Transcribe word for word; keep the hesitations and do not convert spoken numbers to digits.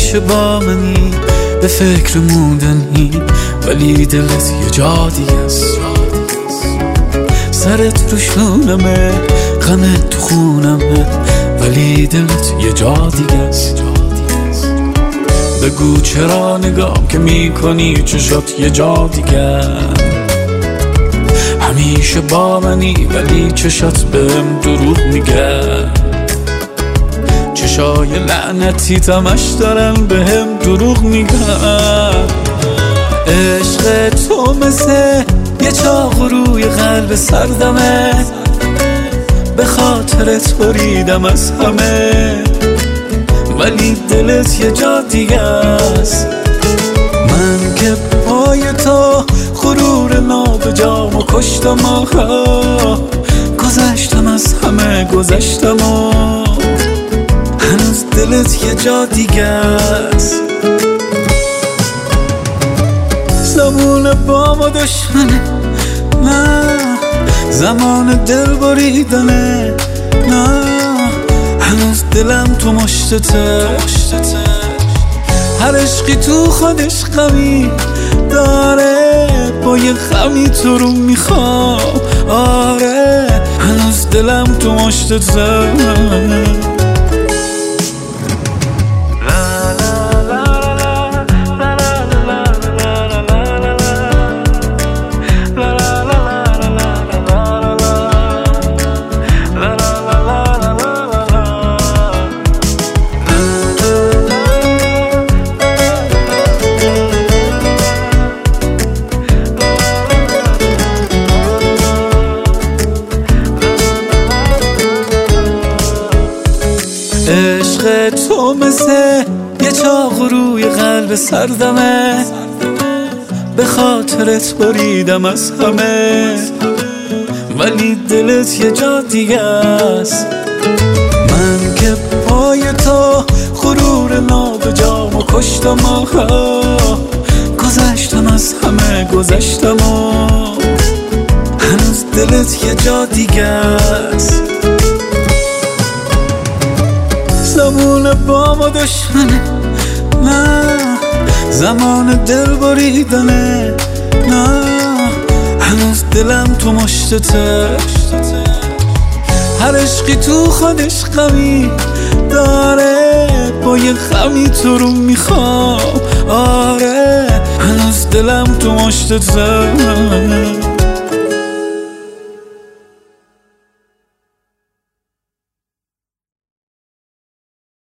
همیشه با منی، به فکر موندنی، ولی دلت یه جا دیگه است. سرت رو شونمه، غمت تو خونمه، ولی دلت یه جا دیگه است. بگو چرا نگام که میکنی چشات یه جا دیگه، همیشه با منی ولی چشات بهم دروغ میگه. چشای لعنتی تمش دارن بهم دروغ میگن. عشق تو مثل یه چاق روی قلب سردمه، به خاطرت بریدم از همه، ولی دلت یه جا دیگه است. من که پای تو غرور نابجامو کشتم، آخه گذشتم از همه گذشتم و هنوز دلت یه جا دیگه است. زمان با ما دشمنه، نه زمان دل بریدنه، نه هنوز دلم تو مشتته. هر عشقی تو خودش غمی داره، با یه غمی تو رو میخوام. آره هنوز دلم تو مشتته. عشق تو مثل یه چاق روی قلب سردمه، به خاطرت بریدم از همه، ولی دلت یه جا دیگه است. من که پای تو غرور نابجامو کشتم، آخه گذشتم از همه گذشتم و هنوز دلت یه جا دیگه است. زمان با ما دشمنه، نه زمان دل بریدنه، نه هنوز دلم تو مشتته. هر عشقی تو خودش غمی داره، با یه غمی تو رو میخوام. آره هنوز دلم تو مشتته.